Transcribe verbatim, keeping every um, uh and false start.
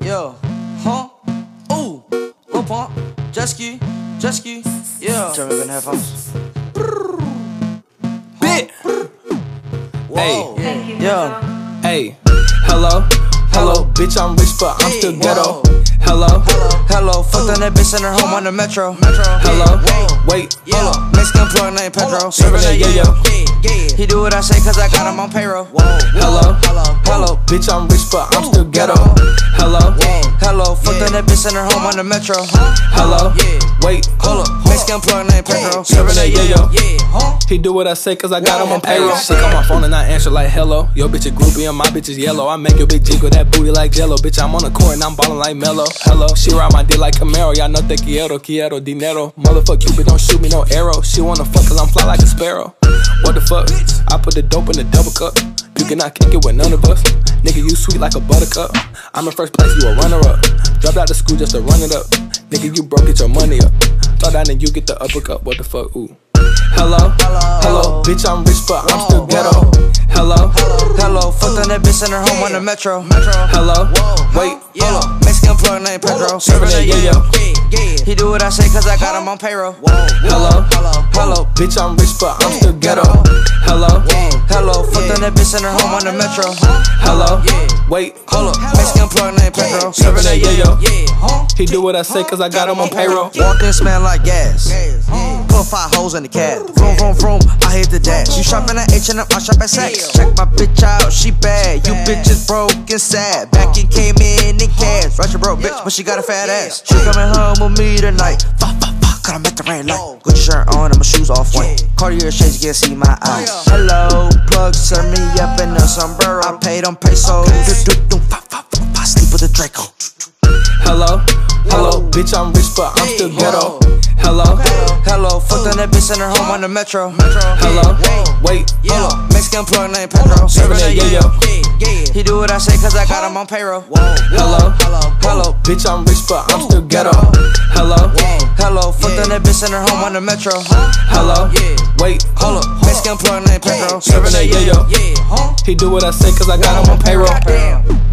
Yo, huh? Ooh, go pump, jet ski, jet ski, yeah. Turn up in headphones. Bit. Whoa, Hey, yeah. Hey, hello, hello, bitch, I'm rich, but I'm still ghetto. Hello, Hello, fucked on that bitch in her home on the metro. hello, wait, Hold up, Mexican plug named Pedro. Serving that yayo. He do what I say cause I got him on payroll. hello, Hello, bitch, I'm rich, but I'm still ghetto. Hello, hello, fucked on that bitch in her home on the metro. hello, wait, Hold up, Mexican plug named Pedro. Serving that yayo. Huh? He do what I say cause I got him on payroll. She call my phone and I answer like hello. Yo bitch a groupie and my bitch is yellow. I make your bitch jiggle that booty like jello. Bitch, I'm on the court and I'm ballin' like Melo. Hello, she ride my dick like Camaro. Y'all know that quiero, quiero, dinero. Motherfuck Cupid, don't shoot me no arrow. She wanna fuck cause I'm fly like a sparrow. What the fuck? I put the dope in the double cup. You cannot kick it with none of us. Nigga, you sweet like a buttercup. I'm in first place, you a runner up. Dropped out of school just to run it up. Nigga, you broke, get your money up. Thought that and you get the uppercut. What the fuck? Ooh. Hello, hello, bitch, I'm rich, but I'm still ghetto. Hello, Hello, fucked on that bitch in her home on the metro. hello, wait, Hold up, Mexican plug named Pedro. Serving that yayo. He do what I say cause I got him on payroll. hello, Hello, bitch, I'm rich, but I'm still ghetto. Hello, hello, fucked on that bitch in her home on the metro. hello, wait, Hold up, Mexican plug named Pedro. Serving that yayo. He do what I say cause I got him on payroll. Walking smell like gas. Put five holes in the cab. Vroom, vroom, vroom, I hit the dash. You shopping at H and M, I shop at Saks. Check my bitch out, she bad. You bitches broke and sad. Back and came in in cash. Russia broke bitch, but she got a fat ass. She coming home with me tonight. Fuck, fuck, fuck, cause I'm at the red light. Gucci shirt on and my shoes off white. Cartier shades, you can't see my eyes. Hello, plug, serve me up in a sombrero. I paid on pesos. Do, do, do, fuck, fuck, fuck, I sleep with a Draco. Hello, hello, bitch, I'm rich, but I'm still ghetto. Hello, Hello, fucked on that bitch in her home on the metro. hello, wait, Hold up, Mexican plug named Pedro. Serving that yayo. He do what I say cause I got him on payroll. hello, Hello, bitch, I'm rich, but I'm still ghetto. Hello, hello, fucked on that bitch in her home on the metro. hello, wait, Hold up, Mexican plug named Pedro. Serving that yayo. He do what I say cause I got him on payroll. Damn.